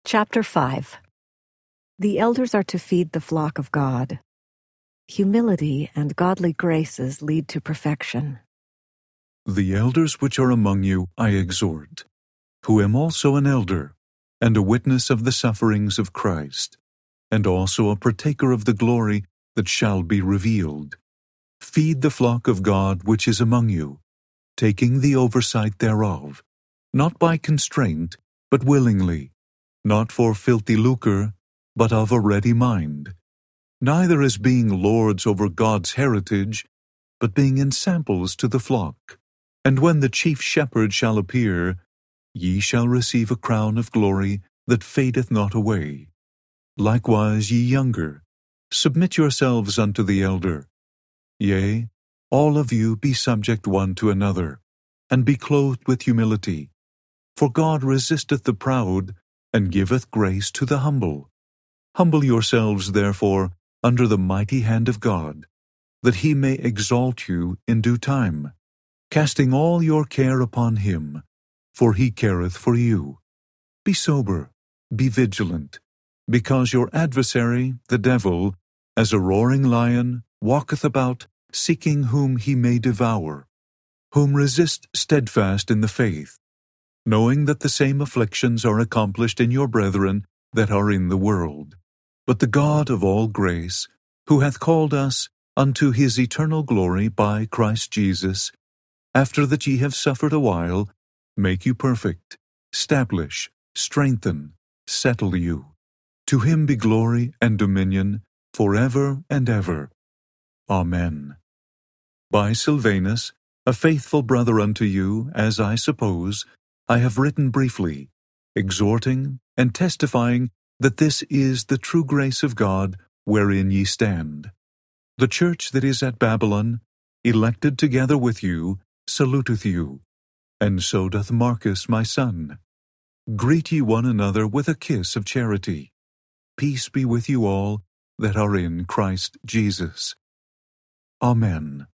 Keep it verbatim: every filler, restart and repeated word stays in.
Chapter five. The elders are to feed the flock of God. Humility and godly graces lead to perfection. The elders which are among you I exhort, who am also an elder, and a witness of the sufferings of Christ, and also a partaker of the glory that shall be revealed. Feed the flock of God which is among you, taking the oversight thereof, not by constraint, but willingly, not for filthy lucre, but of a ready mind, neither as being lords over God's heritage, but being ensamples to the flock. And when the chief shepherd shall appear, ye shall receive a crown of glory that fadeth not away. Likewise ye younger, submit yourselves unto the elder. Yea, all of you be subject one to another, and be clothed with humility. For God resisteth the proud, and giveth grace to the humble. Humble yourselves, therefore, under the mighty hand of God, that he may exalt you in due time, casting all your care upon him, for he careth for you. Be sober, be vigilant, because your adversary, the devil, as a roaring lion, walketh about, seeking whom he may devour, whom resist steadfast in the faith, knowing that the same afflictions are accomplished in your brethren that are in the world. But the God of all grace, who hath called us unto his eternal glory by Christ Jesus, after that ye have suffered a while, make you perfect, establish, strengthen, settle you. To him be glory and dominion forever and ever. Amen. By Silvanus, a faithful brother unto you, as I suppose, I have written briefly, exhorting and testifying that this is the true grace of God wherein ye stand. The church that is at Babylon, elected together with you, saluteth you, and so doth Marcus my son. Greet ye one another with a kiss of charity. Peace be with you all that are in Christ Jesus. Amen.